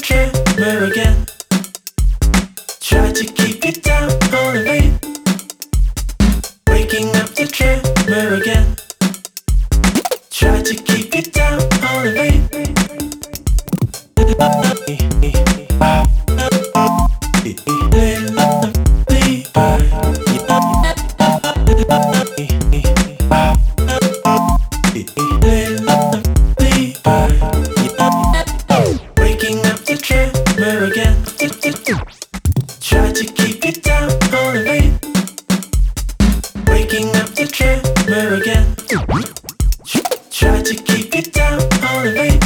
tremor again. Try to keep it down on the vein. Waking up the tremor again. Try to keep it down on the vein. Waking up the tremor again. Try to keep it down on the vein. Waking up the tremor again. Try to keep it down on the vein.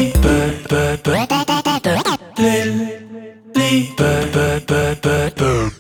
Bird.